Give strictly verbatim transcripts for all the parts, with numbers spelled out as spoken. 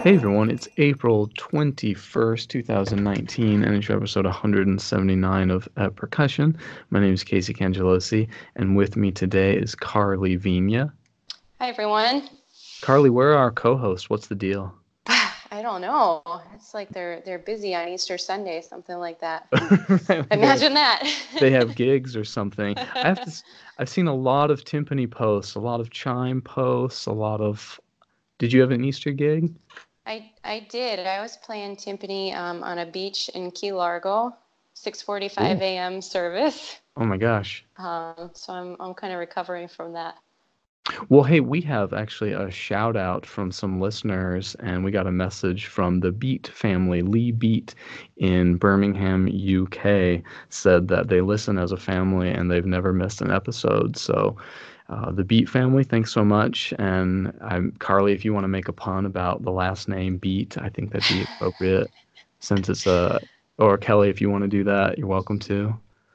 Hey everyone, it's April twenty-first, two thousand nineteen, and it's episode one hundred seventy-nine of uh, Percussion. My name is Casey Cangelosi, and with me today is Carly Vigna. Hi, everyone. Carly, where are our co-hosts? What's the deal? I don't know. It's like they're they're busy on Easter Sunday, something like that. they have, Imagine that. they have gigs or something. I have to. s- I've seen a lot of timpani posts, a lot of chime posts, a lot of. Did you have an Easter gig? I I did. I was playing timpani um, on a beach in Key Largo, Cool. six forty-five a m service. Oh my gosh. Um, so I'm I'm kind of recovering from that. Well, hey, we have actually a shout out from some listeners, and we got a message from the Beat family. Lee Beat in Birmingham, U K, said that they listen as a family and they've never missed an episode. So, uh, the Beat family, thanks so much. And I'm Carly, if you want to make a pun about the last name Beat, I think that'd be appropriate since it's a, or Kelly, if you want to do that, you're welcome to.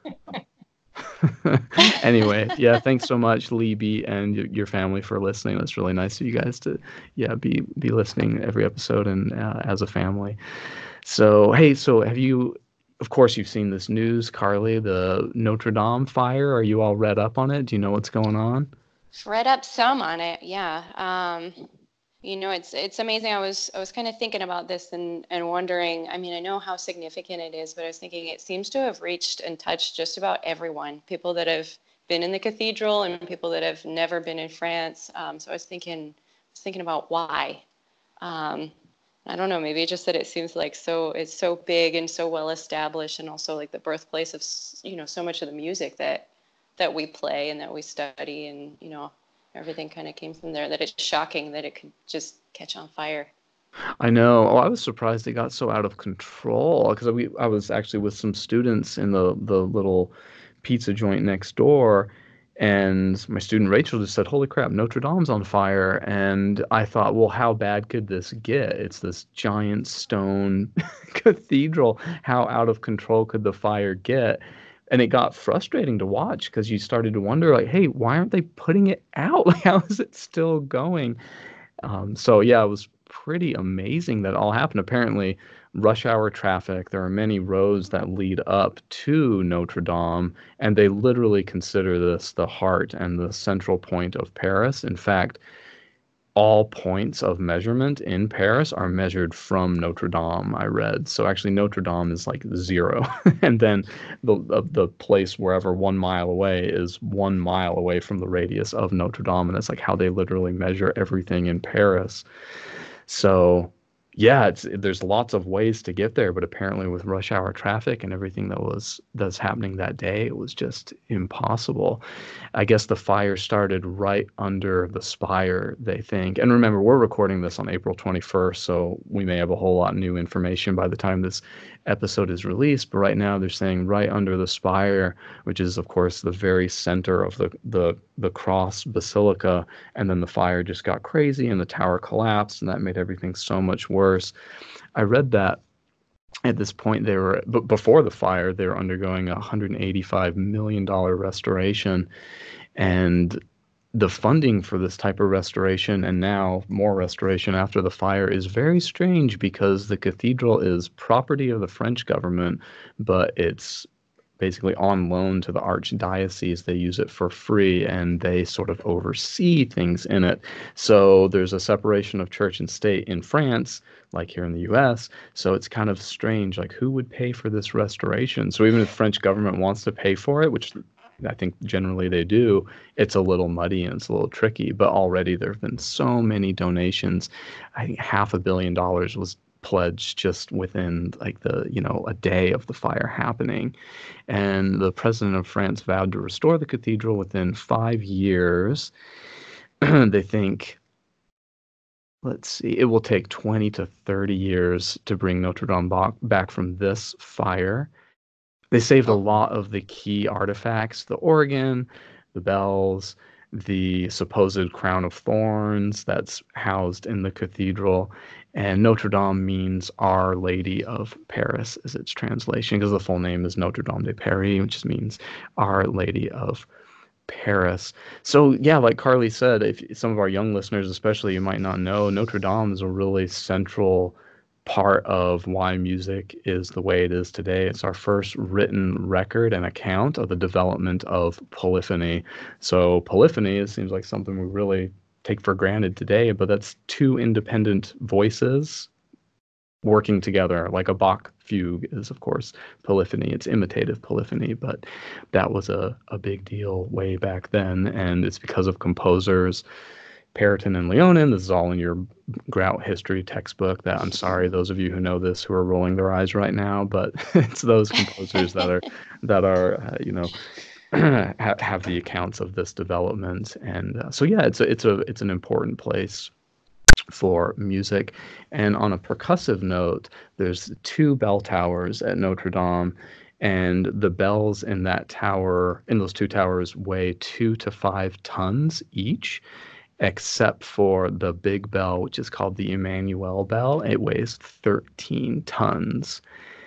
Anyway, yeah, thanks so much, Libby, and y- your family for listening. That's really nice of you guys to, yeah, be be listening every episode and uh, as a family. So, hey, so have you? Of course, you've seen this news, Carly, the Notre Dame fire. Are you all read up on it? Do you know what's going on? Read up some on it, yeah. Um, you know, it's it's amazing. I was I was kind of thinking about this and and wondering. I mean, I know how significant it is, but I was thinking it seems to have reached and touched just about everyone. People that have been in the cathedral and people that have never been in France. Um, so I was thinking, I was thinking about why. Um, I don't know. Maybe just that it seems like so it's so big and so well established, and also like the birthplace of you know so much of the music that that we play and that we study, and you know everything kind of came from there. That it's shocking that it could just catch on fire. I know. Oh, I was surprised it got so out of control because we I was actually with some students in the the little pizza joint next door, and my student Rachel just said, "Holy crap, Notre Dame's on fire!" And I thought, well, how bad could this get? It's this giant stone cathedral. How out of control could the fire get? And it got frustrating to watch because you started to wonder, like, hey, why aren't they putting it out? Like, how is it still going? Um, so yeah, it was pretty amazing that all happened. Apparently, rush hour traffic. There are many roads that lead up to Notre Dame, and they literally consider this the heart and the central point of Paris. In fact, all points of measurement in Paris are measured from Notre Dame, I read. So actually Notre Dame is like zero. And then the, the the place wherever one mile away is one mile away from the radius of Notre Dame. And that's like how they literally measure everything in Paris. So, yeah, it's there's lots of ways to get there, but apparently with rush hour traffic and everything that was that's happening that day, it was just impossible. I guess the fire started right under the spire, they think. And remember, we're recording this on April twenty-first, so we may have a whole lot new information by the time this episode is released. But right now, they're saying right under the spire, which is, of course, the very center of the the the cross basilica. And then the fire just got crazy, and the tower collapsed, and that made everything so much worse. I read that at this point they were, but before the fire, they were undergoing a one hundred eighty-five million dollars restoration, and the funding for this type of restoration and now more restoration after the fire is very strange because the cathedral is property of the French government, but it's basically on loan to the archdiocese. They use it for free and they sort of oversee things in it. So there's a separation of church and state in France, like here in the U S. So it's kind of strange, like who would pay for this restoration? So even if the French government wants to pay for it, which I think generally they do, it's a little muddy and it's a little tricky. But already there have been so many donations. I think half a billion dollars was pledged just within like the you know a day of the fire happening, and the president of France vowed to restore the cathedral within five years. They think, let's see, it will take twenty to thirty years to bring Notre Dame back from this fire. They saved a Oh, lot of the key artifacts, the organ, the bells, the supposed crown of thorns that's housed in the cathedral. And Notre Dame means Our Lady of Paris, is its translation, because the full name is Notre Dame de Paris, which just means Our Lady of Paris. So yeah, like Carly said, if some of our young listeners, especially, you might not know, Notre Dame is a really central part of why music is the way it is today. It's our first written record and account of the development of polyphony. So polyphony, it seems like something we really take for granted today, but that's two independent voices working together, like a Bach fugue is, of course, polyphony. It's imitative polyphony, but that was a, a big deal way back then. And it's because of composers, Periton and Leonin. This is all in your Grout history textbook. That, I'm sorry, those of you who know this who are rolling their eyes right now, but it's those composers that are, that are, uh, you know, have, have the accounts of this development. And uh, so, yeah, it's a, it's a, it's an important place for music. And on a percussive note, there's two bell towers at Notre Dame, and the bells in that tower, in those two towers, weigh two to five tons each, except for the big bell, which is called the Emmanuel Bell. It weighs thirteen tons.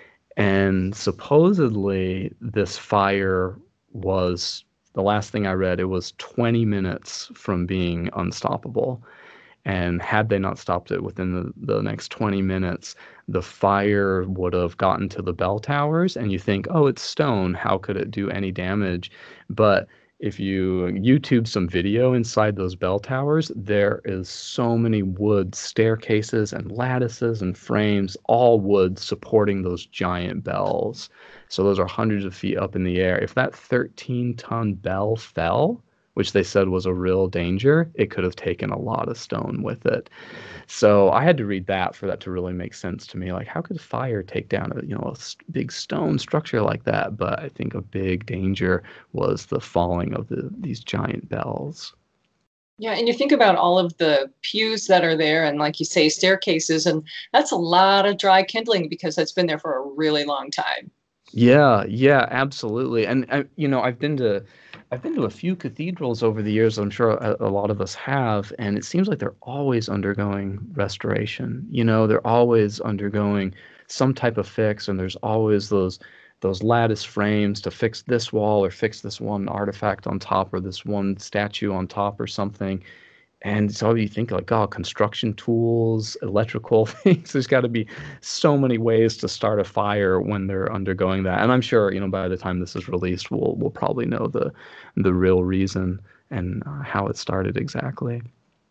And supposedly this fire was, the last thing I read, it was twenty minutes from being unstoppable. And had they not stopped it within the, the next twenty minutes, the fire would have gotten to the bell towers. And you think, oh, it's stone. How could it do any damage? But if you YouTube some video inside those bell towers, there is so many wood staircases and lattices and frames, all wood supporting those giant bells. So those are hundreds of feet up in the air. If that thirteen ton bell fell, which they said was a real danger, it could have taken a lot of stone with it. So I had to read that for that to really make sense to me. Like, how could fire take down a, you know, a big stone structure like that? But I think a big danger was the falling of the these giant bells. Yeah, and you think about all of the pews that are there, and like you say, staircases, and that's a lot of dry kindling because that's been there for a really long time. Yeah, yeah, absolutely. And I, you know, I've been to I've been to a few cathedrals over the years. I'm sure a, a lot of us have, and it seems like they're always undergoing restoration. You know, they're always undergoing some type of fix, and there's always those those lattice frames to fix this wall or fix this one artifact on top or this one statue on top or something. And so you think like, oh, construction tools, electrical things, there's got to be so many ways to start a fire when they're undergoing that. And I'm sure, you know, by the time this is released, we'll we'll probably know the the real reason and uh, how it started exactly.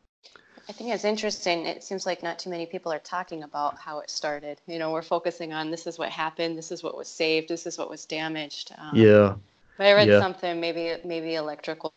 I think it's interesting. It seems like not too many people are talking about how it started. You know, we're focusing on this is what happened, this is what was saved, this is what was damaged. Um, yeah. But I read yeah. something, maybe maybe electrical,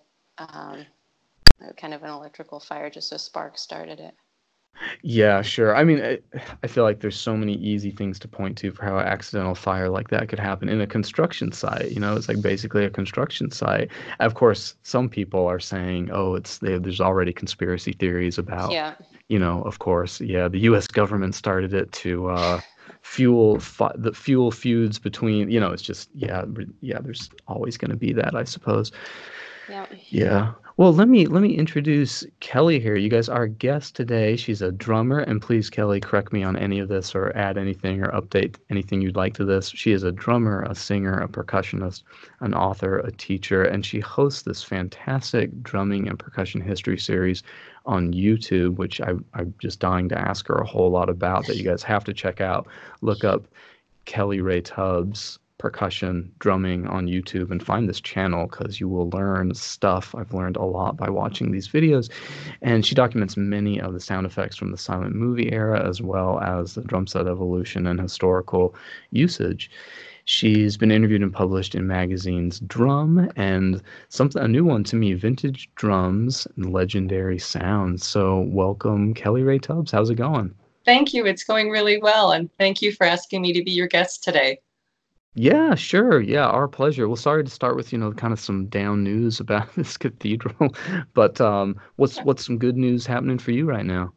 um, kind of an electrical fire, just a spark started it. Yeah, sure. I mean, I, I feel like there's so many easy things to point to for how an accidental fire like that could happen in a construction site. You know, it's like basically a construction site. Of course, some people are saying, oh, it's they, there's already conspiracy theories about, Yeah. you know, of course, yeah, the U S government started it to uh, fuel fi- the fuel feuds between, you know, it's just, yeah, re- yeah, there's always going to be that, I suppose. Yeah. Yeah. Well, let me let me introduce Kelly here. You guys, our guest today, she's a drummer, and please, Kelly, correct me on any of this or add anything or update anything you'd like to this. She is a drummer, a singer, a percussionist, an author, a teacher, and she hosts this fantastic drumming and percussion history series on YouTube, which I, I'm just dying to ask her a whole lot about that you guys have to check out. Look up Kelly Rae Tubbs percussion drumming on YouTube and find this channel because you will learn stuff. I've learned a lot by watching these videos. And she documents many of the sound effects from the silent movie era as well as the drum set evolution and historical usage. She's been interviewed and published in magazines Drum and something a new one to me, Vintage Drums and Legendary Sounds. So welcome, Kelly Rae Tubbs. How's it going? Thank you. It's going really well. And thank you for asking me to be your guest today. Yeah, sure. Yeah, our pleasure. Well, sorry to start with, you know, kind of some down news about this cathedral, but um, what's what's some good news happening for you right now?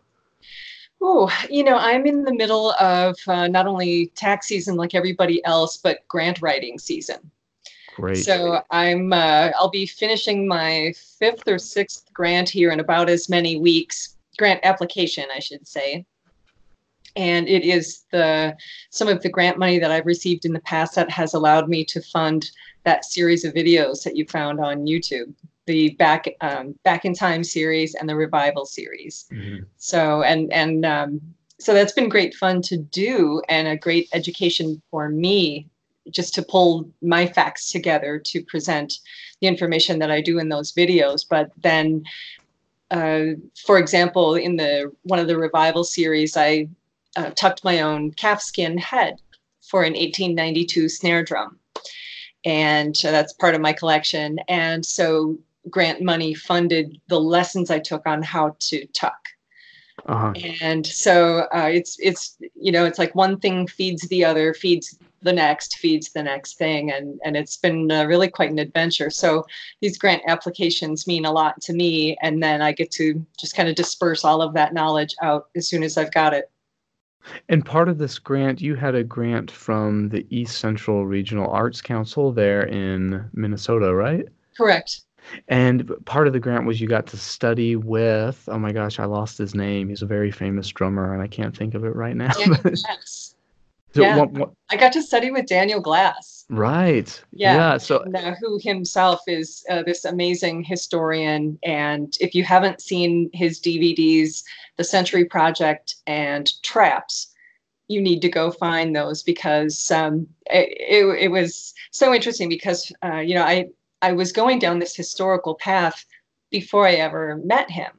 Oh, you know, I'm in the middle of uh, not only tax season like everybody else, but grant writing season. Great. So I'm uh, I'll be finishing my fifth or sixth grant here in about as many weeks. Grant application, I should say. And it is the some of the grant money that I've received in the past that has allowed me to fund that series of videos that you found on YouTube, the back um, back in time series and the revival series. Mm-hmm. So and and um, so that's been great fun to do, and a great education for me, just to pull my facts together to present the information that I do in those videos. But then, uh, for example, in the one of the revival series, I uh, tucked my own calfskin head for an eighteen ninety-two snare drum. And uh, that's part of my collection. And so grant money funded the lessons I took on how to tuck. Uh-huh. And so uh, it's, it's, you know, it's like one thing feeds the other, feeds the next, feeds the next thing. And, and it's been uh, really quite an adventure. So these grant applications mean a lot to me. And then I get to just kind of disperse all of that knowledge out as soon as I've got it. And part of this grant, you had a grant from the East Central Regional Arts Council there in Minnesota, right? Correct. And part of the grant was you got to study with, oh my gosh, I lost his name. He's a very famous drummer, and I can't think of it right now. Yes. So yeah. what, what, I got to study with Daniel Glass. Right. Yeah. yeah so and, uh, who himself is uh, this amazing historian. And if you haven't seen his D V Ds, The Century Project and Traps, you need to go find those, because um, it, it, it was so interesting because, uh, you know, I, I was going down this historical path before I ever met him.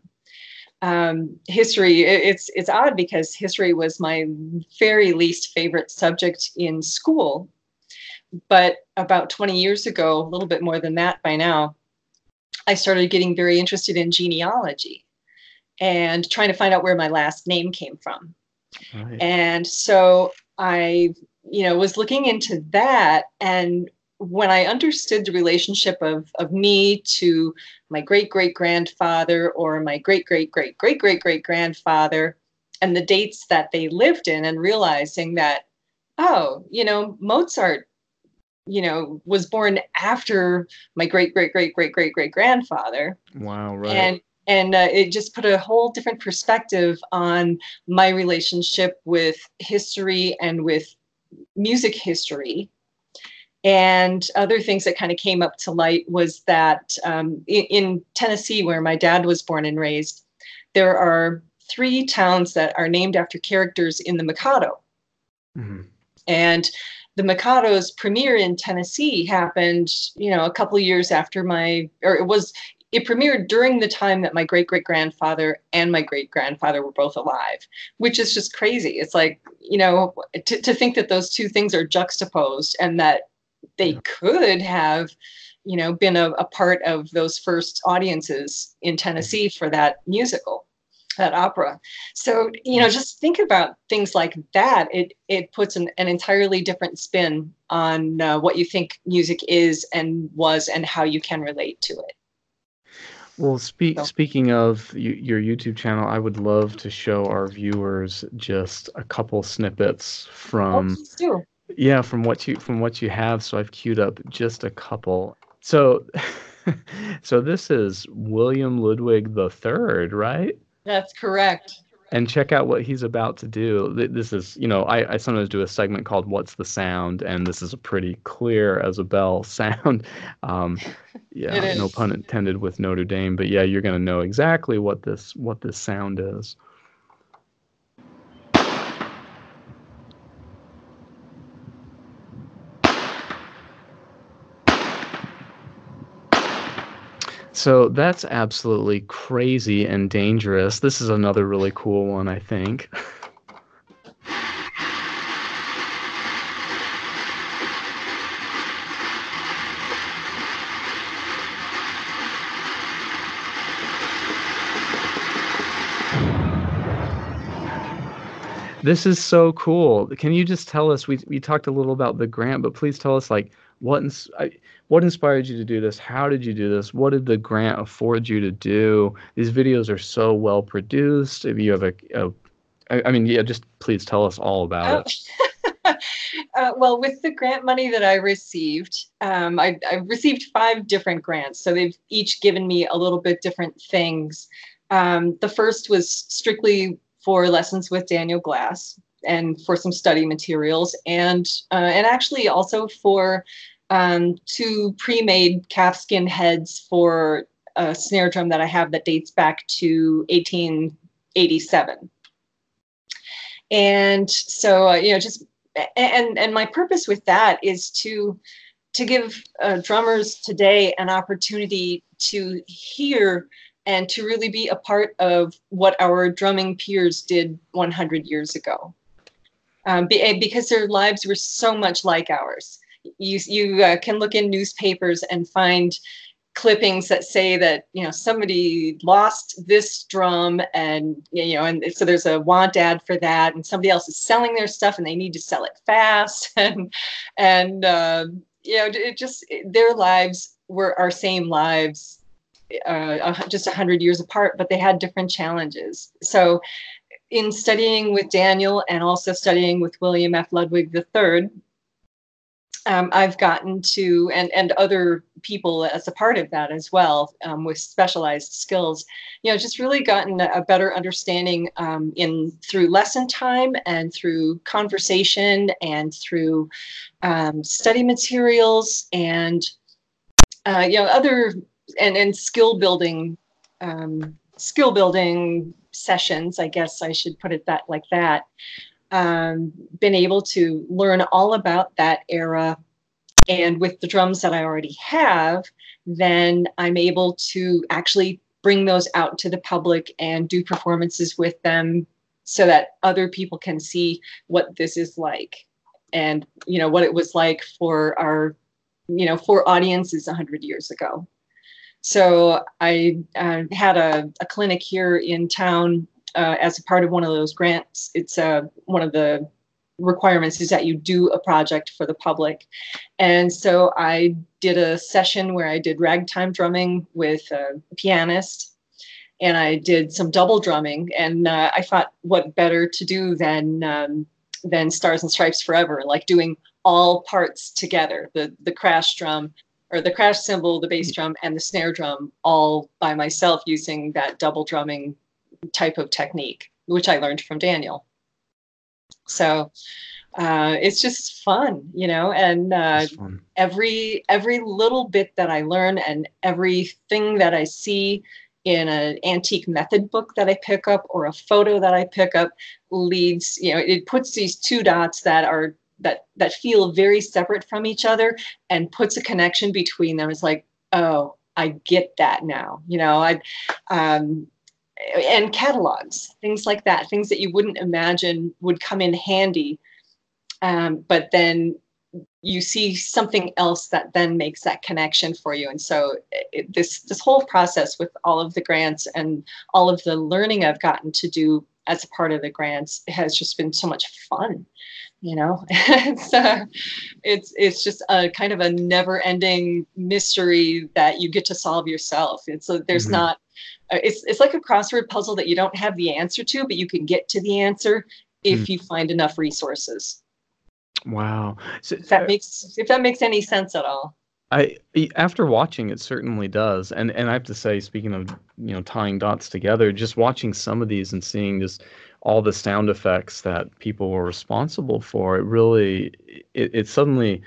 Um, history, it, it's it's odd because history was my very least favorite subject in school. But about twenty years ago, a little bit more than that by now, I started getting very interested in genealogy and trying to find out where my last name came from. Right. And so I, you know, was looking into that. And when I understood the relationship of, of me to my great-great-grandfather or my great-great-great-great-great-great-grandfather and the dates that they lived in, and realizing that, oh, you know, Mozart, you know, was born after my great-great-great-great-great-great-grandfather. Wow, right. And And uh, it just put a whole different perspective on my relationship with history and with music history. And other things that kind of came up to light was that um, in, in Tennessee, where my dad was born and raised, there are three towns that are named after characters in the Mikado. Mm-hmm. And the Mikado's premiere in Tennessee happened, you know, a couple of years after my, or it was, it premiered during the time that my great-great-grandfather and my great-grandfather were both alive, which is just crazy. It's like, you know, to, to think that those two things are juxtaposed and that they could have, you know, been a, a part of those first audiences in Tennessee for that musical, that opera. So, you know, just think about things like that. It it puts an, an entirely different spin on uh, what you think music is and was and how you can relate to it. Well, speak, so. speaking of you, your YouTube channel, I would love to show our viewers just a couple snippets from. Oh, please do. Yeah, from what you from what you have. So I've queued up just a couple. So, so this is William Ludwig the Third, right? That's correct. And check out what he's about to do. This is, you know, I, I sometimes do a segment called "What's the Sound," and this is a pretty clear as a bell sound. Um, yeah, no pun intended with Notre Dame, but yeah, you're gonna know exactly what this what this sound is. So that's absolutely crazy and dangerous. This is another really cool one, I think. This is so cool. Can you just tell us, we we talked a little about the grant, but please tell us, like, what ins- what inspired you to do this? How did you do this? What did the grant afford you to do? These videos are so well produced. If you have a, a I, I mean, yeah, just please tell us all about it. uh, well, with the grant money that I received, um, I, I've received five different grants. So they've each given me a little bit different things. Um, the first was strictly for lessons with Daniel Glass and for some study materials, and uh, and actually also for um, two pre-made calfskin heads for a snare drum that I have that dates back to eighteen eighty-seven. And so, uh, you know, just and and my purpose with that is to to give uh, drummers today an opportunity to hear and to really be a part of what our drumming peers did one hundred years ago, um, be, because their lives were so much like ours. You you uh, can look in newspapers and find clippings that say that, you know, somebody lost this drum, and, you know, and so there's a want ad for that, and somebody else is selling their stuff and they need to sell it fast. and, and, uh, you know, it just, their lives were our same lives, uh, just a hundred years apart, but they had different challenges. So in studying with Daniel and also studying with William F. Ludwig the third, Um, I've gotten to, and, and other people as a part of that as well, um, with specialized skills, you know, just really gotten a better understanding um, in through lesson time and through conversation and through um, study materials and, uh, you know, other, and, and skill building, um, skill building sessions, I guess I should put it that like that. Um, been able to learn all about that era. And with the drums that I already have, then I'm able to actually bring those out to the public and do performances with them so that other people can see what this is like, and, you know, what it was like for our, you know, for audiences a hundred years ago. So I uh, had a, a clinic here in town uh, as a part of one of those grants. It's uh, one of the requirements is that you do a project for the public. And so I did a session where I did ragtime drumming with a pianist, and I did some double drumming. And uh, I thought, what better to do than um, than Stars and Stripes Forever, like doing all parts together, the the crash drum, or the crash cymbal, the bass drum, and the snare drum, all by myself using that double drumming type of technique, which I learned from Daniel. So uh, it's just fun, you know, and uh, every every little bit that I learn and everything that I see in an antique method book that I pick up or a photo that I pick up leads, you know, it puts these two dots that are that that feel very separate from each other and puts a connection between them. It's like, oh, I get that now, you know. I um, and catalogs, things like that, things that you wouldn't imagine would come in handy. Um, but then you see something else that then makes that connection for you. And so it, this, this whole process with all of the grants and all of the learning I've gotten to do as a part of the grants has just been so much fun. You know, it's, uh, it's, it's just a kind of a never ending mystery that you get to solve yourself. It's a, there's mm-hmm. not, It's it's like a crossword puzzle that you don't have the answer to, but you can get to the answer if mm. you find enough resources. Wow. So, if that makes if that makes any sense at all. I after watching it certainly does. And and I have to say, speaking of, you know, tying dots together, just watching some of these and seeing just all the sound effects that people were responsible for, it really it, it suddenly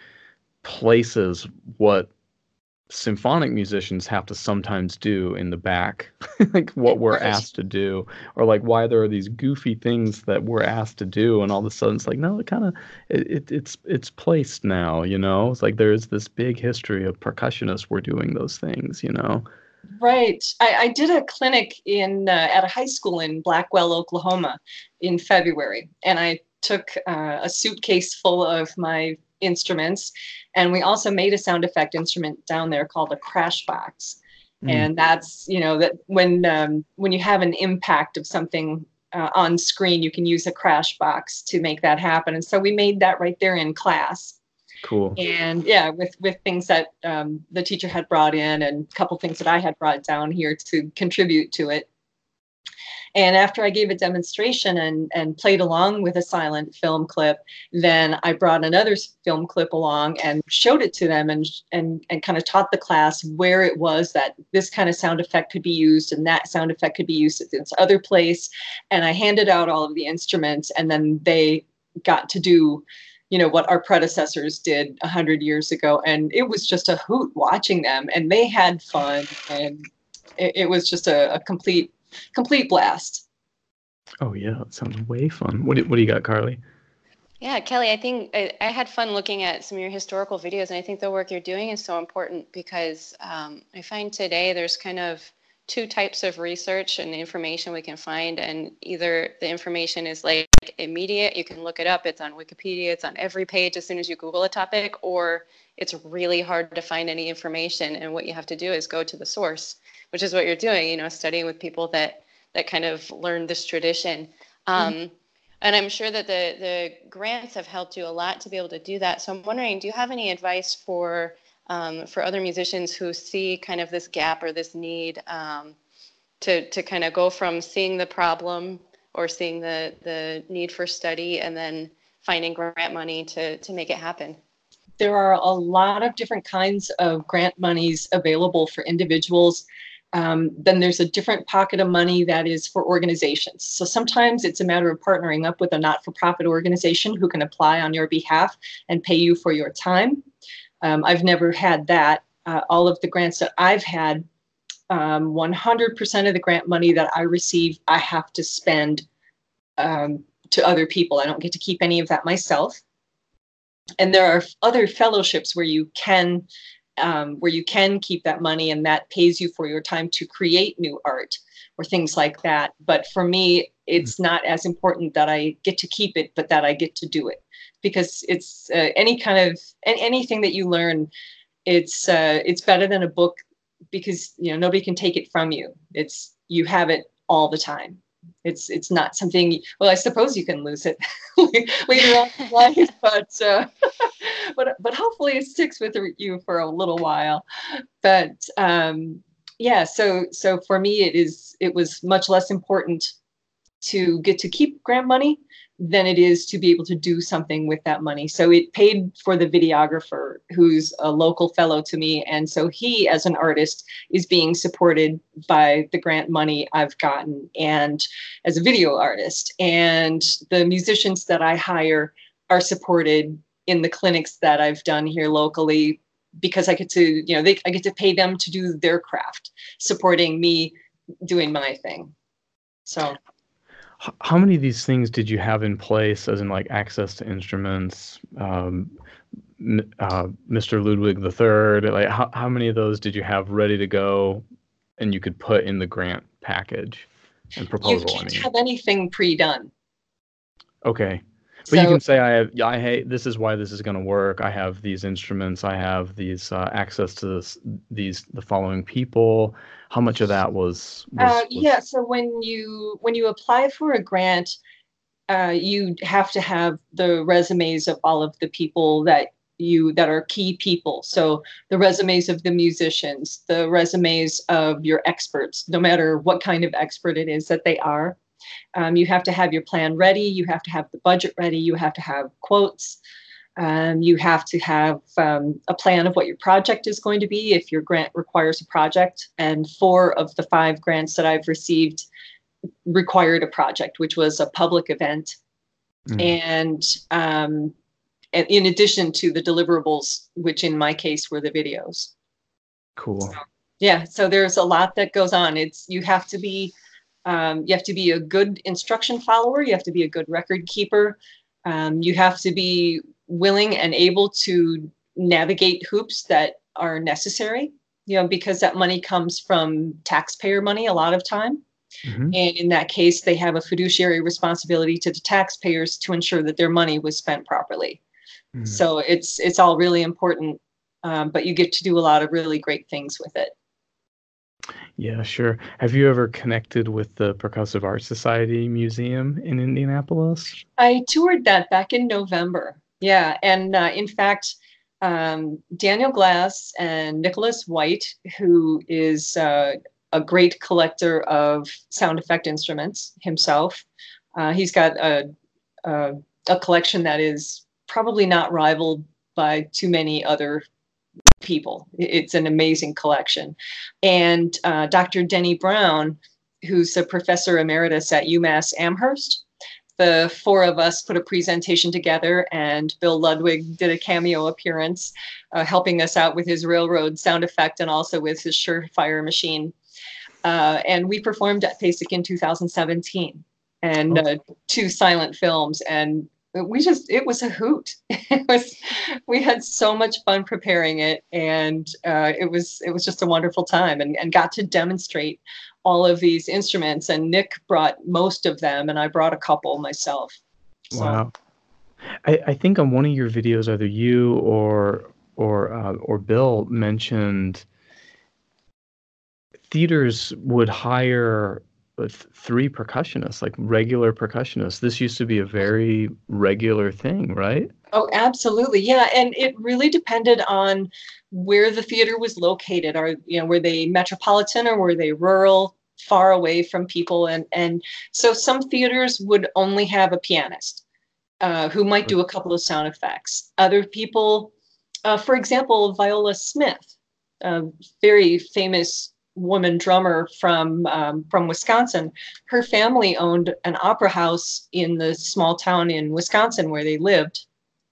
places what symphonic musicians have to sometimes do in the back, like what we're asked to do, or like why there are these goofy things that we're asked to do, and all of a sudden it's like, no, it kind of it, it it's it's placed now, you know. It's like there's this big history of percussionists were doing those things, you know. Right. I, I did a clinic in uh, at a high school in Blackwell, Oklahoma, in February, and I took uh, a suitcase full of my instruments, and we also made a sound effect instrument down there called a crash box. Mm. And that's, you know, that when um, when you have an impact of something uh, on screen, you can use a crash box to make that happen. And so we made that right there in class. Cool. And yeah, with with things that um, the teacher had brought in, and a couple things that I had brought down here to contribute to it. And after I gave a demonstration and, and played along with a silent film clip, then I brought another film clip along and showed it to them and, and, and kind of taught the class where it was that this kind of sound effect could be used and that sound effect could be used at this other place. And I handed out all of the instruments, and then they got to do, you know, what our predecessors did a hundred years ago. And it was just a hoot watching them, and they had fun. And it, it was just a, a complete complete blast. Oh yeah, that sounds way fun. What do, what do you got, Carly? Yeah, Kelly, I think I, I had fun looking at some of your historical videos, and I think the work you're doing is so important because um, I find today there's kind of two types of research and information we can find, and either the information is like immediate, you can look it up, it's on Wikipedia, it's on every page as soon as you Google a topic, or it's really hard to find any information, and what you have to do is go to the source, which is what you're doing, you know, studying with people that that kind of learned this tradition. Um, mm-hmm. And I'm sure that the the grants have helped you a lot to be able to do that. So I'm wondering, do you have any advice for um, for other musicians who see kind of this gap or this need um, to to kind of go from seeing the problem or seeing the the need for study and then finding grant money to to make it happen? There are a lot of different kinds of grant monies available for individuals. Um, then there's a different pocket of money that is for organizations. So sometimes it's a matter of partnering up with a not-for-profit organization who can apply on your behalf and pay you for your time. Um, I've never had that. Uh, all of the grants that I've had, um, one hundred percent of the grant money that I receive, I have to spend um, to other people. I don't get to keep any of that myself. And there are other fellowships where you can um, where you can keep that money, and that pays you for your time to create new art or things like that. But for me, it's not as important that I get to keep it, but that I get to do it, because it's uh, any kind of anything that you learn, it's uh, it's better than a book, because you know nobody can take it from you. It's you have it all the time. It's it's not something. Well, I suppose you can lose it later on in life, but uh, but but hopefully it sticks with you for a little while. But um, yeah, so so for me, it is it was much less important to get to keep grant money than it is to be able to do something with that money. So it paid for the videographer, who's a local fellow to me. And so he, as an artist, is being supported by the grant money I've gotten, and as a video artist. And the musicians that I hire are supported in the clinics that I've done here locally, because I get to, you know, they, I get to pay them to do their craft, supporting me doing my thing. So how many of these things did you have in place, as in like access to instruments, um, uh, Mister Ludwig the Third? Like how, how many of those did you have ready to go and you could put in the grant package and proposal? You can't I mean. have anything pre-done. Okay. But So, you can say, I have, I hate, this is why this is going to work. I have these instruments. I have these uh, access to this, these, the following people. How much of that was, was, uh, was... yeah. So when you, when you apply for a grant, uh, you have to have the resumes of all of the people that you, that are key people. So the resumes of the musicians, the resumes of your experts, no matter what kind of expert it is that they are. Um, you have to have your plan ready. You have to have the budget ready. You have to have quotes. Um, you have to have um, a plan of what your project is going to be if your grant requires a project. And four of the five grants that I've received required a project, which was a public event. Mm. And, um, and in addition to the deliverables, which in my case were the videos. Cool. So, yeah. So there's a lot that goes on. It's, you have to be Um, you have to be a good instruction follower. You have to be a good record keeper. Um, you have to be willing and able to navigate hoops that are necessary, you know, because that money comes from taxpayer money a lot of time. Mm-hmm. And in that case, they have a fiduciary responsibility to the taxpayers to ensure that their money was spent properly. Mm-hmm. So it's, it's all really important, um, but you get to do a lot of really great things with it. Yeah, sure. Have you ever connected with the Percussive Art Society Museum in Indianapolis? I toured that back in November. Yeah. And uh, in fact, um, Daniel Glass and Nicholas White, who is uh, a great collector of sound effect instruments himself. Uh, he's got a, a, a collection that is probably not rivaled by too many other people. It's an amazing collection. And uh, Doctor Denny Brown, who's a professor emeritus at UMass Amherst, the four of us put a presentation together, and Bill Ludwig did a cameo appearance, uh, helping us out with his railroad sound effect and also with his Surefire machine. Uh, and we performed at FASIC in two thousand seventeen, and uh, two silent films. And we just, it was a hoot. It was, we had so much fun preparing it, and uh, it was, it was just a wonderful time, and, and got to demonstrate all of these instruments. And Nick brought most of them, and I brought a couple myself. So. Wow. I, I think on one of your videos, either you or or uh, or Bill mentioned theaters would hire three percussionists, like regular percussionists. This used to be a very regular thing, right? Oh, absolutely. Yeah. And it really depended on where the theater was located. Are, you know, were they metropolitan or were they rural, far away from people? And, and so some theaters would only have a pianist uh, who might do a couple of sound effects. Other people, uh, for example, Viola Smith, a very famous woman drummer from um, from Wisconsin. Her family owned an opera house in the small town in Wisconsin where they lived.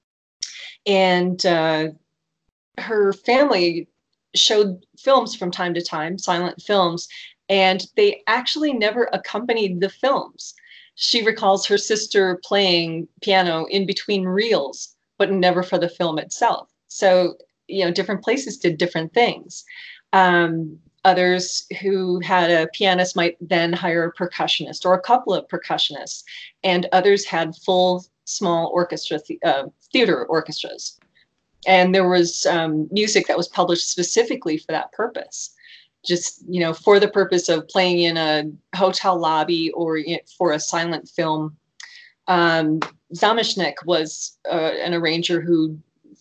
And uh, her family showed films from time to time, silent films, and they actually never accompanied the films. She recalls her sister playing piano in between reels, but never for the film itself. So, you know, different places did different things. Um, Others who had a pianist might then hire a percussionist or a couple of percussionists, and others had full small orchestra, uh, theater orchestras. And there was um, music that was published specifically for that purpose, just, you know, for the purpose of playing in a hotel lobby or for a silent film. Um, Zamishnik was uh, an arranger who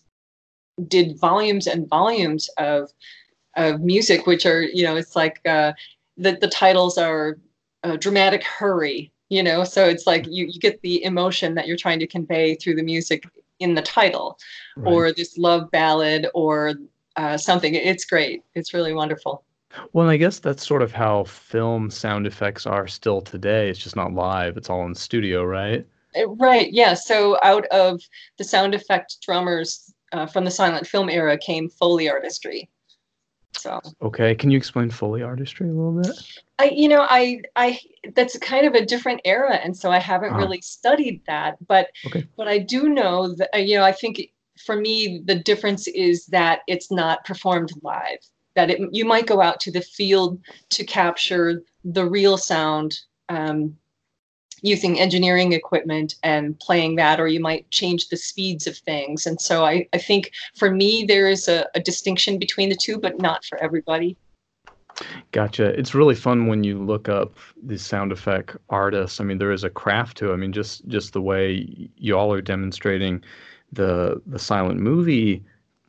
did volumes and volumes of of music, which are, you know, it's like uh, the, the titles are uh, dramatic hurry, you know, so it's like you, you get the emotion that you're trying to convey through the music in the title, right. Or this love ballad or uh, something. It's great. It's really wonderful. Well, and I guess that's sort of how film sound effects are still today. It's just not live. It's all in studio, right? Right. Yeah. So out of the sound effect drummers uh, from the silent film era came Foley artistry. So okay, can you explain Foley artistry a little bit? I, you know, I, I, that's kind of a different era, and so I haven't uh-huh. really studied that. But, okay. but I do know that, you know, I think for me the difference is that it's not performed live. That it, you might go out to the field to capture the real sound um, using engineering equipment and playing that, or you might change the speeds of things. And so I, I think for me, there is a, a distinction between the two, but not for everybody. Gotcha. It's really fun when you look up these sound effect artists. I mean, there is a craft to it. I mean, just just the way you all are demonstrating the the silent movie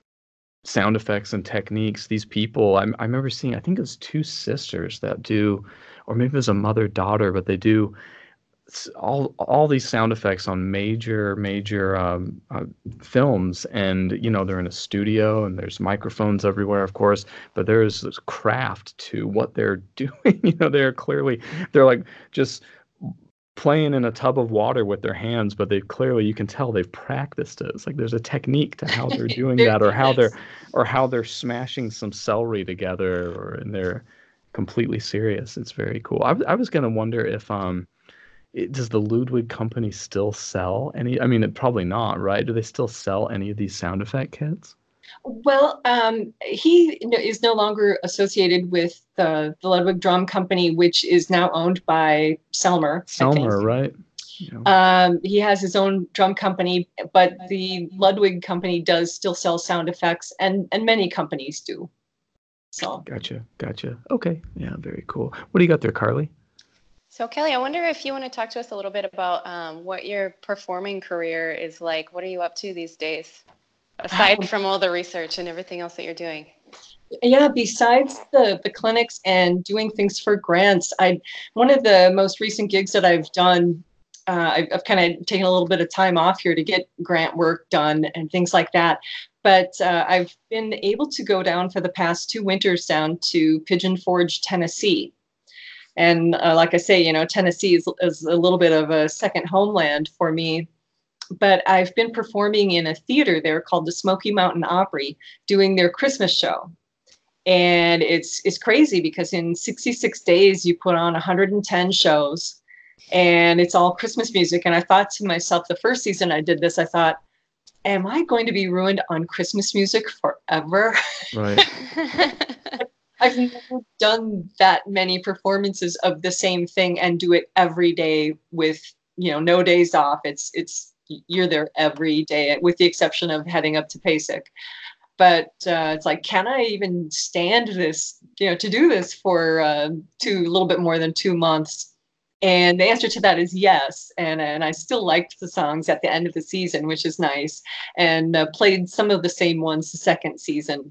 sound effects and techniques. These people, I, I remember seeing, I think it was two sisters that do, or maybe it was a mother-daughter, but they do all all these sound effects on major major um, uh, films, and you know they're in a studio and there's microphones everywhere, of course, but there is this craft to what they're doing. You know, they're clearly they're like just playing in a tub of water with their hands, but they clearly, you can tell they've practiced it. It's like there's a technique to how they're doing that, or how they're or how they're smashing some celery together, or and they're completely serious. It's very cool. I, I was gonna wonder if um. It, does the Ludwig company still sell any? I mean, it, probably not, right? Do they still sell any of these sound effect kits? Well, um, he is no longer associated with the, the Ludwig Drum Company, which is now owned by Selmer. Selmer, right? Yeah. Um, he has his own drum company, but the Ludwig Company does still sell sound effects, and, and many companies do. So. Gotcha, gotcha. Okay, yeah, very cool. What do you got there, Carly? So Kelly, I wonder if you want to talk to us a little bit about um, what your performing career is like. What are you up to these days, aside from all the research and everything else that you're doing? Yeah, besides the the clinics and doing things for grants, I one of the most recent gigs that I've done, uh, I've, I've kind of taken a little bit of time off here to get grant work done and things like that. But uh, I've been able to go down for the past two winters down to Pigeon Forge, Tennessee. And uh, like I say, you know, Tennessee is, is a little bit of a second homeland for me. But I've been performing in a theater there called the Smoky Mountain Opry, doing their Christmas show. And it's it's crazy because in sixty-six days you put on one hundred ten shows, and it's all Christmas music. And I thought to myself, the first season I did this, I thought, am I going to be ruined on Christmas music forever? Right. I've never done that many performances of the same thing and do it every day with, you know, no days off. It's it's you're there every day, with the exception of heading up to PASIC. But uh, it's like, can I even stand this, you know, to do this for uh, two, a little bit more than two months? And the answer to that is yes. And, and I still liked the songs at the end of the season, which is nice, and uh, played some of the same ones the second season.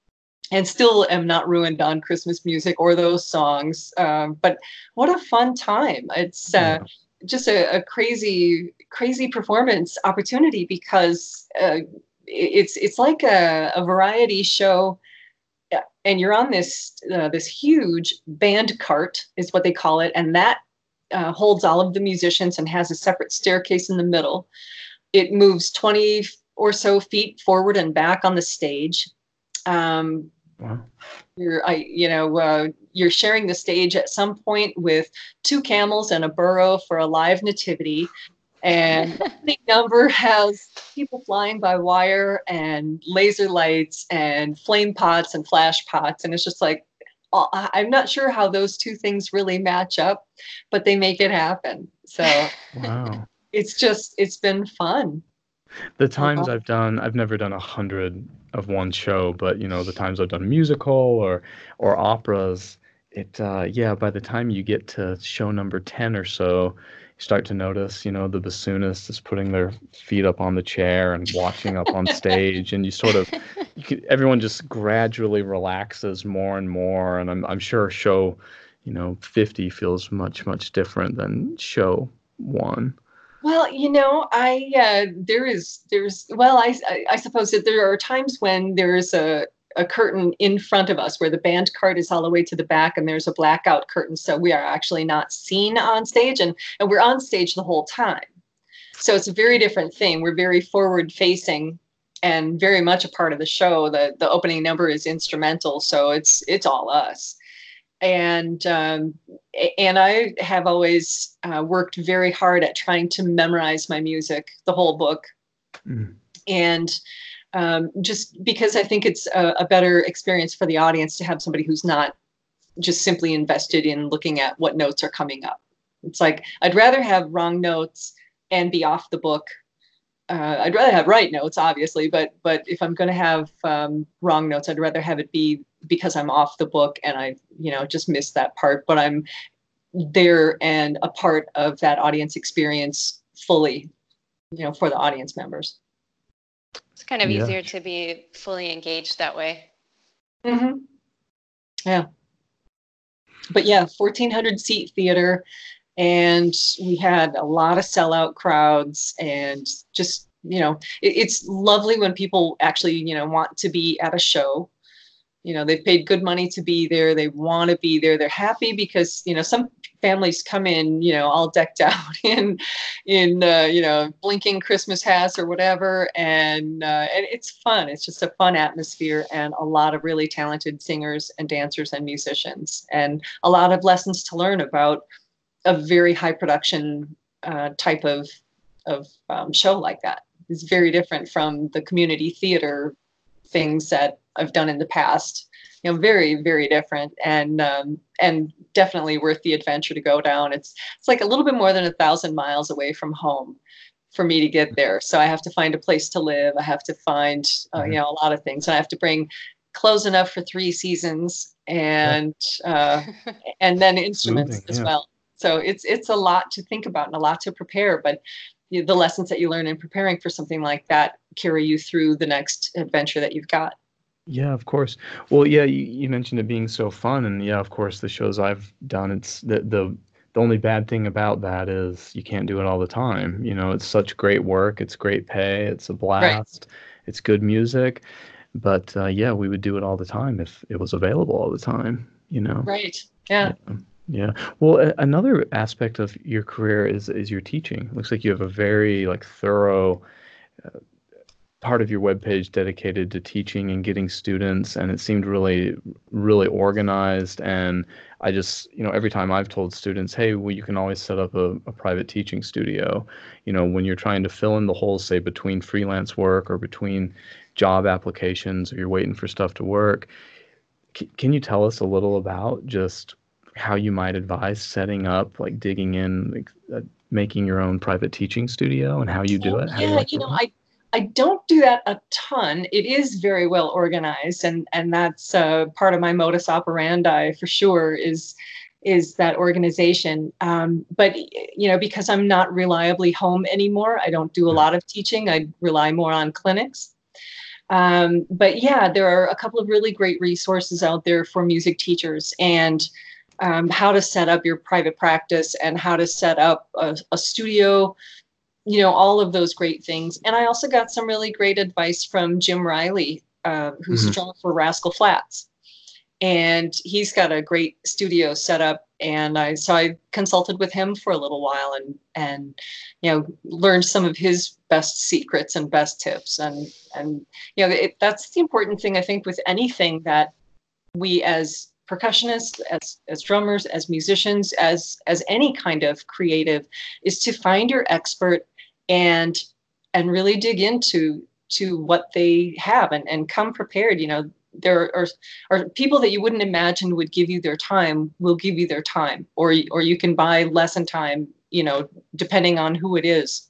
And still am not ruined on Christmas music or those songs. Um, but what a fun time. It's uh, yeah. just a, a crazy, crazy performance opportunity because uh, it's it's like a, a variety show, and you're on this uh, this huge band cart is what they call it, and that uh, holds all of the musicians and has a separate staircase in the middle. It moves twenty or so feet forward and back on the stage. Um, wow. You're I you know uh, you're sharing the stage at some point with two camels and a burro for a live nativity. And the number has people flying by wire and laser lights and flame pots and flash pots. And it's just like, I'm not sure how those two things really match up, but they make it happen. So wow. It's just, it's been fun. The times I've done, I've never done a hundred of one show, but you know, the times I've done musical or, or operas, it, uh, yeah, by the time you get to show number ten or so, start to notice, you know, the bassoonist is putting their feet up on the chair and watching up on stage, and you sort of, you can, everyone just gradually relaxes more and more, and I'm I'm sure show, you know, fifty feels much much different than show one. Well, you know, I uh, there is there's well, I I suppose that there are times when there's a a curtain in front of us where the band cart is all the way to the back and there's a blackout curtain. So we are actually not seen on stage, and, and we're on stage the whole time. So it's a very different thing. We're very forward facing and very much a part of the show. The, the opening number is instrumental. So it's, it's all us. And, um, and I have always uh, worked very hard at trying to memorize my music, the whole book. Mm. And, Um, just because I think it's a, a better experience for the audience to have somebody who's not just simply invested in looking at what notes are coming up. It's like, I'd rather have wrong notes and be off the book. Uh, I'd rather have right notes, obviously, but but if I'm going to have um, wrong notes, I'd rather have it be because I'm off the book and I, you know, just missed that part, but I'm there and a part of that audience experience fully, you know, for the audience members. It's kind of Yeah. easier to be fully engaged that way. Mm-hmm. Yeah. But yeah, fourteen hundred seat theater, and we had a lot of sellout crowds, and just, you know, it, it's lovely when people actually, you know, want to be at a show. You know, they've paid good money to be there. They want to be there. They're happy because, you know, some families come in, you know, all decked out in, in uh, you know, blinking Christmas hats or whatever. And, uh, and it's fun. It's just a fun atmosphere, and a lot of really talented singers and dancers and musicians, and a lot of lessons to learn about a very high production uh, type of, of um, show like that. It's very different from the community theater things that I've done in the past. You know, very, very different, and um, and definitely worth the adventure to go down. It's it's like a little bit more than a thousand miles away from home for me to get there. So I have to find a place to live. I have to find uh, mm-hmm. you know, a lot of things. And I have to bring clothes enough for three seasons, and uh, and then instruments Moving, as yeah. well. So it's it's a lot to think about and a lot to prepare. But you know, the lessons that you learn in preparing for something like that carry you through the next adventure that you've got. Yeah, of course. Well, yeah, you, you mentioned it being so fun, and yeah, of course, the shows I've done, it's the the the only bad thing about that is you can't do it all the time. You know, it's such great work, it's great pay, it's a Right. blast, it's good music, but uh, yeah, we would do it all the time if it was available all the time. You know. Right. Yeah. Yeah. Yeah. Well, a- another aspect of your career is is your teaching. Looks like you have a very like thorough part of your webpage dedicated to teaching and getting students, and it seemed really really organized. And I just, you know, every time I've told students, hey, well, you can always set up a, a private teaching studio, you know, when you're trying to fill in the holes, say between freelance work or between job applications, or you're waiting for stuff to work. C- can you tell us a little about just how you might advise setting up, like digging in, like, uh, making your own private teaching studio, and how you do So, it, how you yeah, like you to know, run it? I I don't do that a ton. It is very well organized, and and that's uh, part of my modus operandi for sure. Is is that organization? Um, but you know, because I'm not reliably home anymore, I don't do a Yeah. lot of teaching. I rely more on clinics. Um, but yeah, there are a couple of really great resources out there for music teachers and um, how to set up your private practice and how to set up a, a studio, you know, all of those great things. And I also got some really great advice from Jim Riley, uh, who's a Hmm. drummer for Rascal Flatts. And he's got a great studio set up. And I so I consulted with him for a little while and and you know learned some of his best secrets and best tips. And and you know it, that's the important thing I think with anything that we as percussionists, as as drummers, as musicians, as as any kind of creative, is to find your expert and and really dig into to what they have and, and come prepared. You know, there are, are people that you wouldn't imagine would give you their time will give you their time, or or you can buy lesson time, you know, depending on who it is.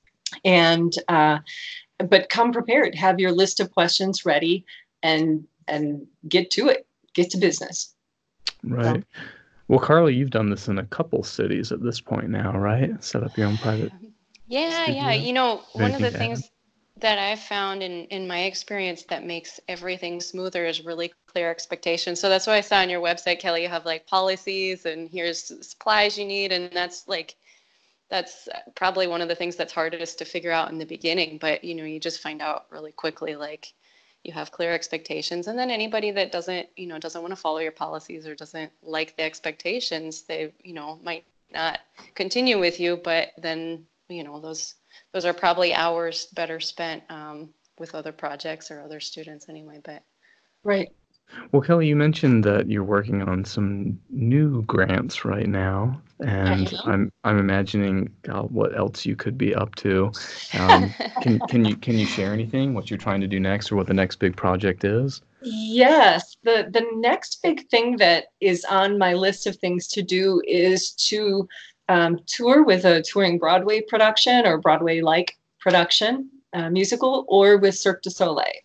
And uh, but come prepared, have your list of questions ready and and get to it, get to business. So Right. Well, Carly, you've done this in a couple cities at this point now, right? Set up your own private Yeah, yeah. studio. You know, Have one of anything the to add? things that I've found in in my experience that makes everything smoother is really clear expectations. So that's why I saw on your website, Kelly, you have like policies and here's the supplies you need, and that's like that's probably one of the things that's hardest to figure out in the beginning. But you know, you just find out really quickly, like you have clear expectations, and then anybody that doesn't, you know, doesn't want to follow your policies or doesn't like the expectations, they, you know, might not continue with you. But then, you know, those those are probably hours better spent um, with other projects or other students anyway. But right. Well, Kelly, you mentioned that you're working on some new grants right now, I and am. I'm I'm imagining uh, what else you could be up to. Um, can can you can you share anything? What you're trying to do next, or what the next big project is? Yes, the the next big thing that is on my list of things to do is to um, tour with a touring Broadway production or Broadway-like production, uh, musical, or with Cirque du Soleil.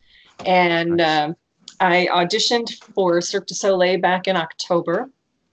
And Nice. um, I auditioned for Cirque du Soleil back in October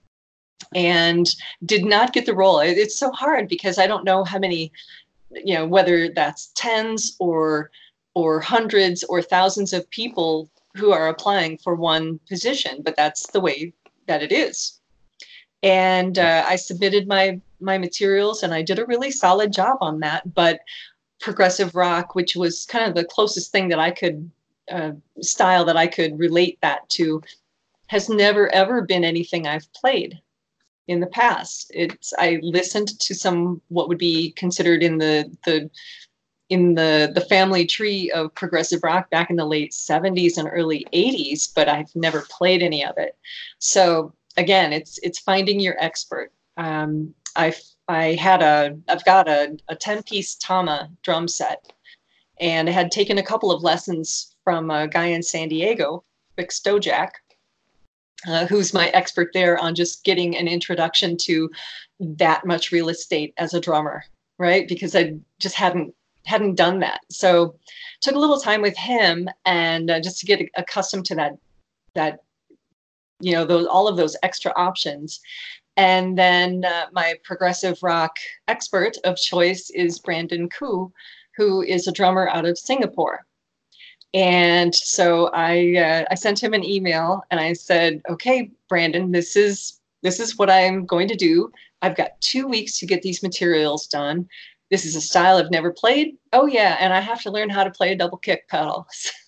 and did not get the role. It- It's so hard because I don't know how many, you know, whether that's tens or or hundreds or thousands of people who are applying for one position, but that's the way that it is. And Yeah. uh, I submitted my my materials and I did a really solid job on that. But progressive rock, which was kind of the closest thing that I could uh, style that I could relate that to, has never ever been anything I've played in the past. It's I listened to some what would be considered in the the in the the family tree of progressive rock back in the late seventies and early eighties, but I've never played any of it. So again, it's it's finding your expert. Um, I I had a I've got a, a ten piece Tama drum set, and I had taken a couple of lessons from a guy in San Diego, Vic Stojak, uh, who's my expert there on just getting an introduction to that much real estate as a drummer, right? Because I just hadn't hadn't done that. So took a little time with him and uh, just to get accustomed to that that you know those all of those extra options. And then uh, my progressive rock expert of choice is Brandon Koo, who is a drummer out of Singapore. And so I uh, I sent him an email and I said, okay, Brandon, this is this is what I'm going to do. I've got two weeks to get these materials done. This is a style I've never played. Oh yeah, and I have to learn how to play a double kick pedal.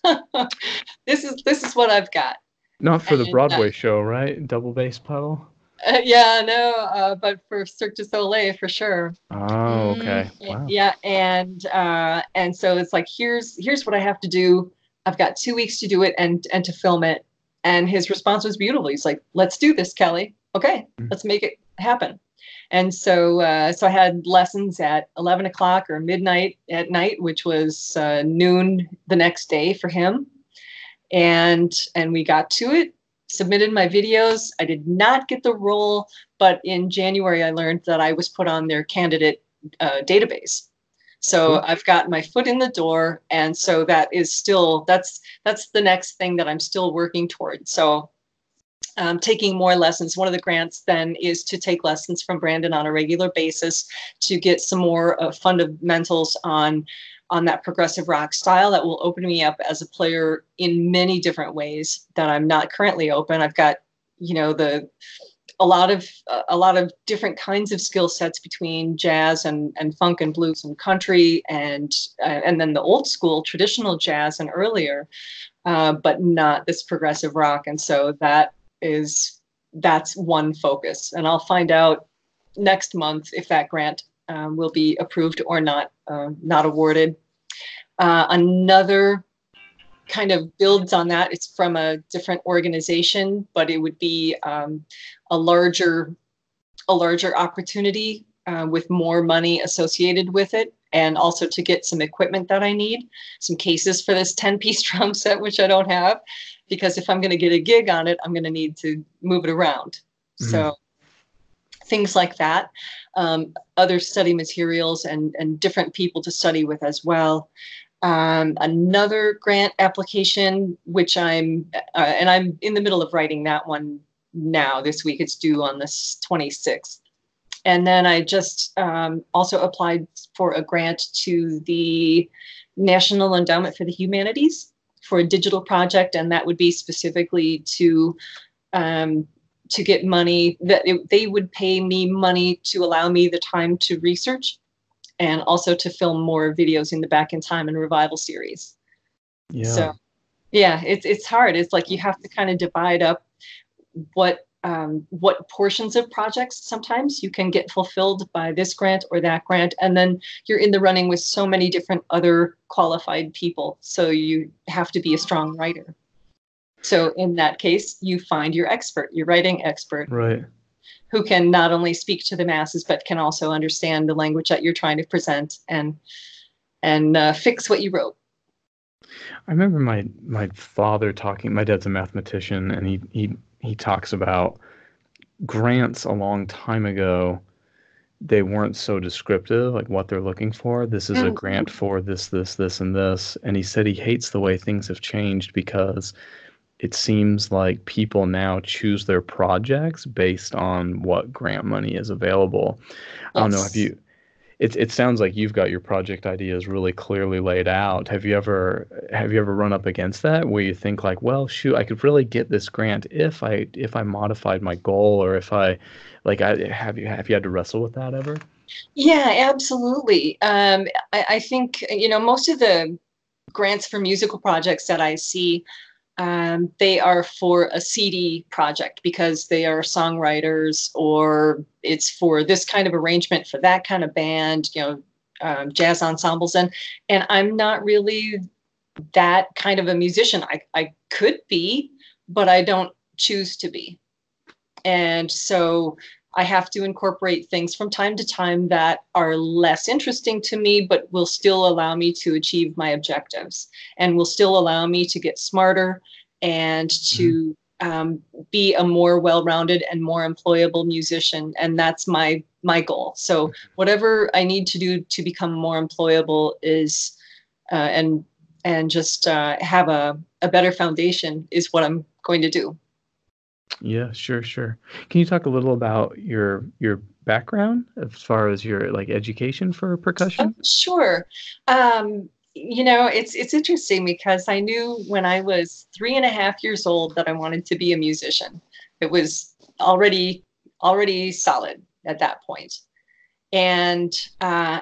this is this is what I've got. Not for the And, Broadway uh, show, right? Double bass pedal. Uh, yeah, no, uh, but for Cirque du Soleil for sure. Oh, okay. Y- Wow. Yeah, and uh, and so it's like here's here's what I have to do. I've got two weeks to do it and and to film it. And his response was beautiful. He's like, "Let's do this, Kelly. Okay, Mhm. let's make it happen." And so uh, so I had lessons at eleven o'clock or midnight at night, which was uh, noon the next day for him. And and we got to it, submitted my videos. I did not get the role, but in January I learned that I was put on their candidate uh, database. So Cool. I've got my foot in the door, and so that is still that's that's the next thing that I'm still working toward. So um, taking more lessons. One of the grants then is to take lessons from Brandon on a regular basis to get some more uh, fundamentals on on that progressive rock style that will open me up as a player in many different ways that I'm not currently open. I've got, you know, the a lot of uh, a lot of different kinds of skill sets between jazz and and funk and blues and country and uh, and then the old school traditional jazz and earlier, uh, but not this progressive rock. And so that is that's one focus, and I'll find out next month if that grant um, will be approved or not, uh, not awarded. Uh, another kind of builds on that. It's from a different organization, but it would be um, a larger, a larger opportunity uh, with more money associated with it, and also to get some equipment that I need, some cases for this ten-piece drum set, which I don't have, because if I'm going to get a gig on it, I'm going to need to move it around. Mhm. So things like that, um, other study materials and, and different people to study with as well. Um, another grant application, which I'm, uh, and I'm in the middle of writing that one now this week. It's due on the twenty-sixth. And then I just um, also applied for a grant to the National Endowment for the Humanities for a digital project. And that would be specifically to um, to get money that it, they would pay me money to allow me the time to research and also to film more videos in the Back in Time and Revival series. Yeah. So yeah, it's it's hard. It's like you have to kind of divide up what um, what portions of projects sometimes you can get fulfilled by this grant or that grant, and then you're in the running with so many different other qualified people. So you have to be a strong writer. So in that case, you find your expert, your writing expert, Right. who can not only speak to the masses, but can also understand the language that you're trying to present and and uh, fix what you wrote. I remember my my father talking. My dad's a mathematician, and he he he talks about grants a long time ago. They weren't so descriptive, like what they're looking for. This is a Mm. grant for this, this, this, and this. And he said he hates the way things have changed because it seems like people now choose their projects based on what grant money is available. I don't know. Have Yes. you? It it sounds like you've got your project ideas really clearly laid out. Have you ever have you ever run up against that where you think like, well, shoot, I could really get this grant if I if I modified my goal or if I like I have you have you had to wrestle with that ever? Yeah, absolutely. Um, I, I think, you know, most of the grants for musical projects that I see, um, they are for a C D project because they are songwriters, or it's for this kind of arrangement for that kind of band, you know, um, jazz ensembles. And, and I'm not really that kind of a musician. I, I could be, but I don't choose to be. And so I have to incorporate things from time to time that are less interesting to me, but will still allow me to achieve my objectives and will still allow me to get smarter and to um, be a more well-rounded and more employable musician. And that's my my goal. So whatever I need to do to become more employable is uh, and and just uh, have a, a better foundation is what I'm going to do. Yeah, sure, sure. Can you talk a little about your your background as far as your like education for Oh, percussion? sure. Um, You know, it's it's interesting because I knew when I was three and a half years old that I wanted to be a musician. It was already already solid at that point. And uh,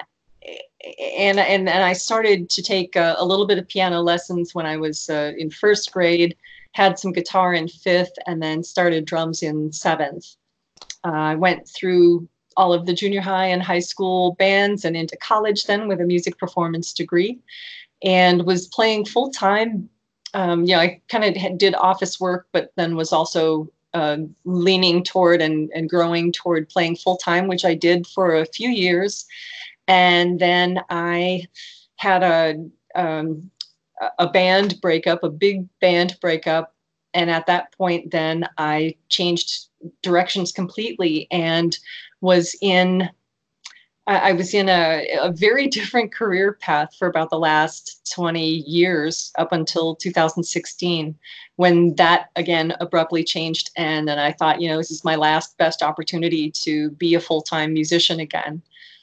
and and and I started to take a, a little bit of piano lessons when I was uh, in first grade, had some guitar in fifth, and then started drums in seventh. Uh, I went through all of the junior high and high school bands and into college then with a music performance degree, and was playing full time. Um, you know, I kind of did office work, but then was also uh, leaning toward and, and growing toward playing full time, which I did for a few years. And then I had a um, a band breakup, a big band breakup, and at that point, then I changed directions completely and was in I was in a, a very different career path for about the last twenty years up until two thousand sixteen, when that again abruptly changed. And then I thought, you know, this is my last best opportunity to be a full-time musician again.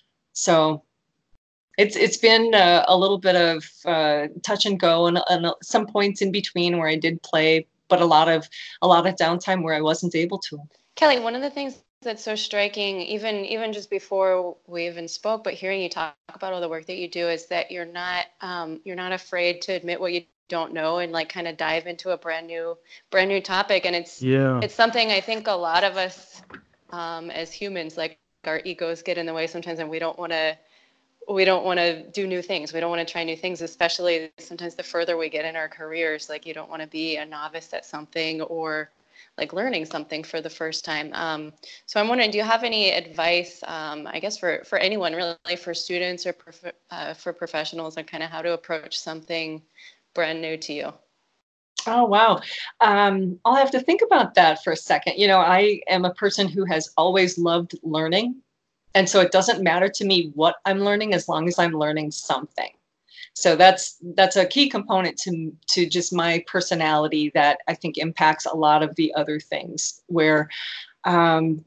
So it's it's been a, a little bit of uh, touch and go, and, and some points in between where I did play, but a lot of a lot of downtime where I wasn't able to. Kelly, one of the things that's so striking, even even just before we even spoke, but hearing you talk about all the work that you do, is that you're not um, you're not afraid to admit what you don't know and like kind of dive into a brand new brand new topic. And it's Yeah. it's something I think a lot of us um, as humans, like our egos get in the way sometimes, and we don't want to we don't want to do new things. We don't want to try new things, especially sometimes the further we get in our careers. Like you don't want to be a novice at something or like learning something for the first time. Um, so I'm wondering, do you have any advice, um, I guess for, for anyone really, for students or prof- uh, for professionals on kind of how to approach something brand new to you? Oh, wow. Um, I'll have to think about that for a second. You know, I am a person who has always loved learning. And so it doesn't matter to me what I'm learning as long as I'm learning something. So that's that's a key component to to just my personality that I think impacts a lot of the other things. Where, um,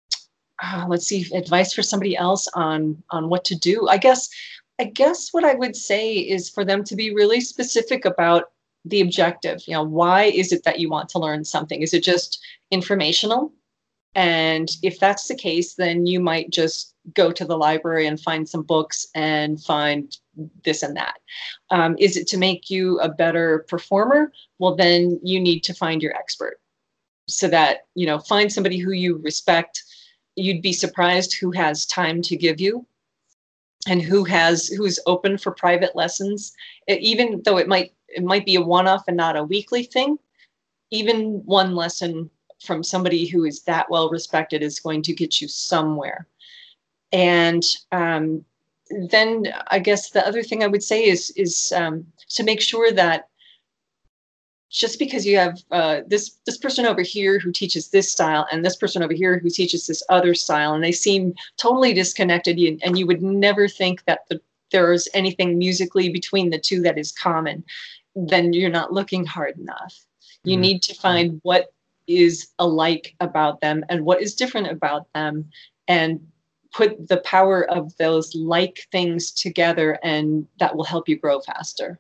uh, let's see, advice for somebody else on on what to do. I guess I guess what I would say is for them to be really specific about the objective. You know, why is it that you want to learn something? Is it just informational? And if that's the case, then you might just go to the library and find some books and find this and that. Um, is it to make you a better performer? Well, then you need to find your expert so that, you know, find somebody who you respect. You'd be surprised who has time to give you and who has who's open for private lessons, even though it might it might be a one-off and not a weekly thing. Even one lesson from somebody who is that well respected is going to get you somewhere. And um, then I guess the other thing I would say is is um, to make sure that just because you have uh, this this person over here who teaches this style and this person over here who teaches this other style, and they seem totally disconnected, and you would never think that the, there's anything musically between the two that is common, then you're not looking hard enough. You mm-hmm. need to find what is alike about them and what is different about them, and put the power of those like things together, and that will help you grow faster.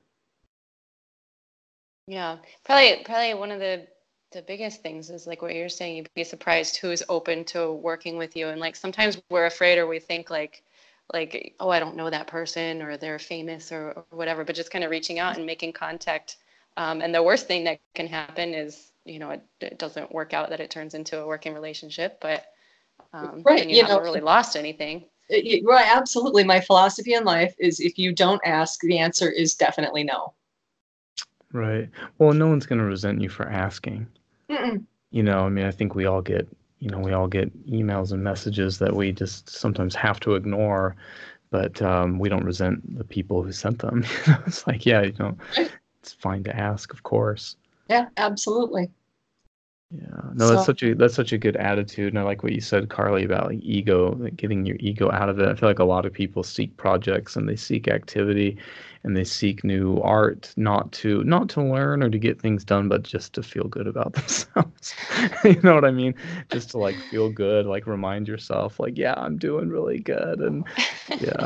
Yeah, probably probably one of the the biggest things is like what you're saying. You'd be surprised who's open to working with you, and like sometimes we're afraid or we think like like oh, I don't know that person or they're famous or, or whatever, but just kind of reaching out and making contact. Um, and the worst thing that can happen is, you know, it, it doesn't work out, that it turns into a working relationship, but um, right, then you, you haven't know, really lost anything. It, right, absolutely. My philosophy in life is if you don't ask, the answer is definitely no. Right. Well, no one's going to resent you for asking. Mm-mm. You know, I mean, I think we all get, you know, we all get emails and messages that we just sometimes have to ignore, but um, we don't resent the people who sent them. It's like, yeah, you know, it's fine to ask, of course. Yeah, absolutely. Yeah, no, So, that's such a that's such a good attitude, and I like what you said, Carly, about like ego, like getting your ego out of it. I feel like a lot of people seek projects and they seek activity, and they seek new art, not to not to learn or to get things done, but just to feel good about themselves. You know what I mean? Just to like feel good, like remind yourself, like, yeah, I'm doing really good, and yeah,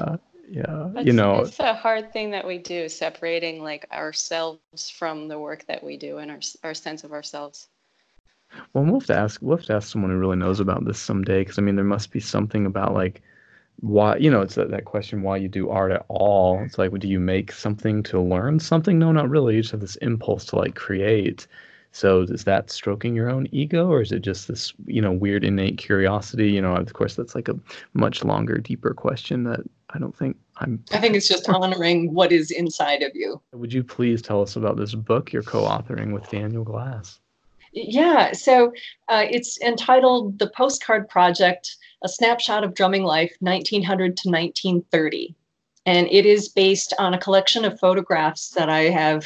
Yeah, That's, you know, it's a hard thing that we do, separating like ourselves from the work that we do and our our sense of ourselves. well, we'll have to ask, we'll have to ask someone who really knows about this someday, because I mean, there must be something about like why, you know, it's that, that question why you do art at all. It's like, do you make something to learn something? No, not really. You just have this impulse to like create. So is that stroking your own ego, or is it just this, you know, weird innate curiosity? You know, of course, that's like a much longer, deeper question that I don't think I'm. I think it's just honoring what is inside of you. Would you please tell us about this book you're co-authoring with Daniel Glass? Yeah, so uh, it's entitled The Postcard Project, A Snapshot of Drumming Life, nineteen hundred to nineteen thirty. And it is based on a collection of photographs that I have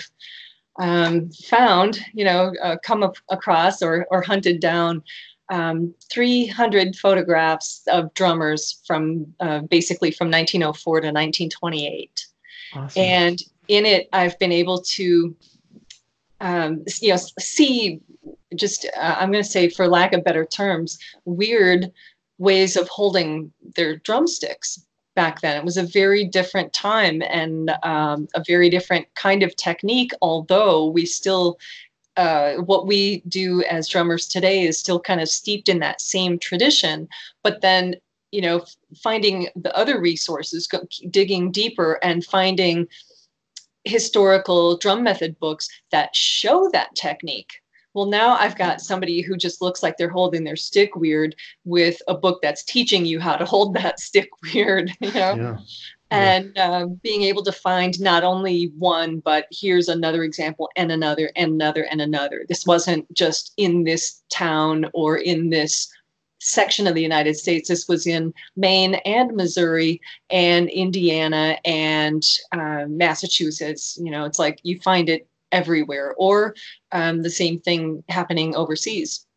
um, found, you know, uh, come up across or, or hunted down, um, three hundred photographs of drummers from uh, basically from nineteen oh four to nineteen twenty-eight. Awesome. And in it, I've been able to, um, you know, see just, uh, I'm going to say, for lack of better terms, weird ways of holding their drumsticks back then. It was a very different time and um, a very different kind of technique, although we still, uh, what we do as drummers today is still kind of steeped in that same tradition. But then, you know, finding the other resources, go, digging deeper and finding historical drum method books that show that technique. Well, now I've got somebody who just looks like they're holding their stick weird with a book that's teaching you how to hold that stick weird, you know? Yeah. And uh, being able to find not only one, but here's another example and another and another and another. This wasn't just in this town or in this section of the United States. This was in Maine and Missouri and Indiana and uh, Massachusetts. You know, it's like you find it everywhere, or um, the same thing happening overseas.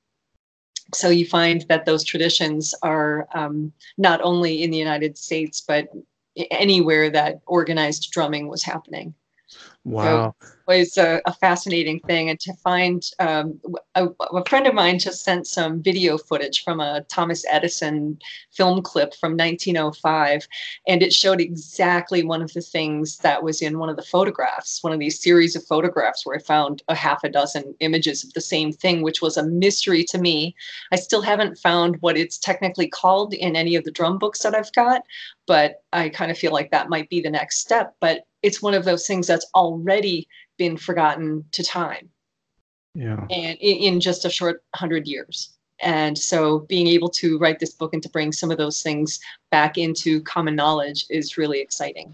So you find that those traditions are um, not only in the United States, but anywhere that organized drumming was happening. Wow. So it was a, a fascinating thing. And to find, um, a, a friend of mine just sent some video footage from a Thomas Edison film clip from nineteen oh five. And it showed exactly one of the things that was in one of the photographs, one of these series of photographs where I found a half a dozen images of the same thing, which was a mystery to me. I still haven't found what it's technically called in any of the drum books that I've got, but I kind of feel like that might be the next step. But it's one of those things that's already been forgotten to time. Yeah. And in, in just a short hundred years. And so being able to write this book and to bring some of those things back into common knowledge is really exciting.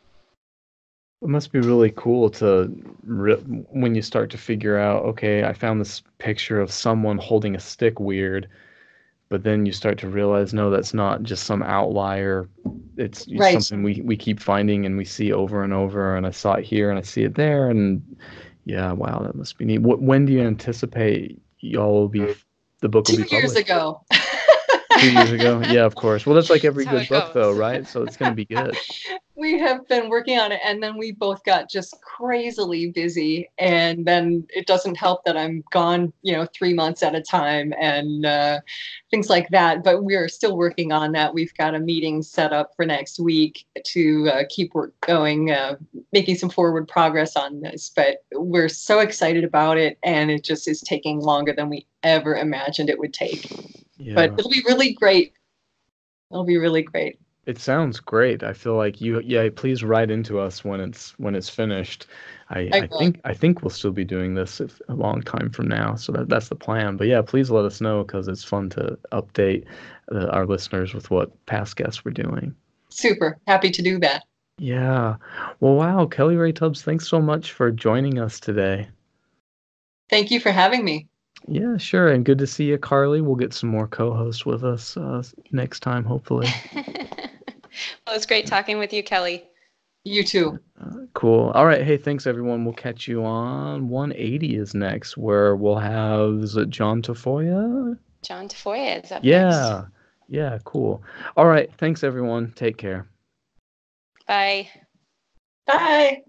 It must be really cool to, re- when you start to figure out, okay, I found this picture of someone holding a stick weird, but then you start to realize, no, that's not just some outlier. It's Right. something we, we keep finding and we see over and over. And I saw it here and I see it there. And yeah, wow, that must be neat. What, when do you anticipate y'all will be, the book will Two be published? years ago. Two years ago? Yeah, of course. Well, that's like every That's how good it book, goes. though, right? So it's going to be good. We have been working on it, and then we both got just crazily busy. And then it doesn't help that I'm gone, you know, three months at a time and uh, things like that. But we are still working on that. We've got a meeting set up for next week to uh, keep work going, uh, making some forward progress on this. But we're so excited about it, and it just is taking longer than we ever imagined it would take. Yeah. But it'll be really great. It'll be really great. It sounds great. I feel like you, yeah, please write into us when it's when it's finished. I, I I will. think I think we'll still be doing this if, a long time from now. So that that's the plan. But yeah, please let us know because it's fun to update uh, our listeners with what past guests were doing. Super happy to do that. Yeah. Well, wow, Kelly Rae Tubbs, thanks so much for joining us today. Thank you for having me. Yeah, sure. And good to see you, Carly. We'll get some more co-hosts with us uh, next time, hopefully. Well, it's great talking with you, Kelly. You too. Uh, cool. All right. Hey, thanks, everyone. We'll catch you on one eighty is next, where we'll have, is it John Tafoya? John Tafoya is up Yeah. next. Yeah, cool. All right. Thanks, everyone. Take care. Bye. Bye.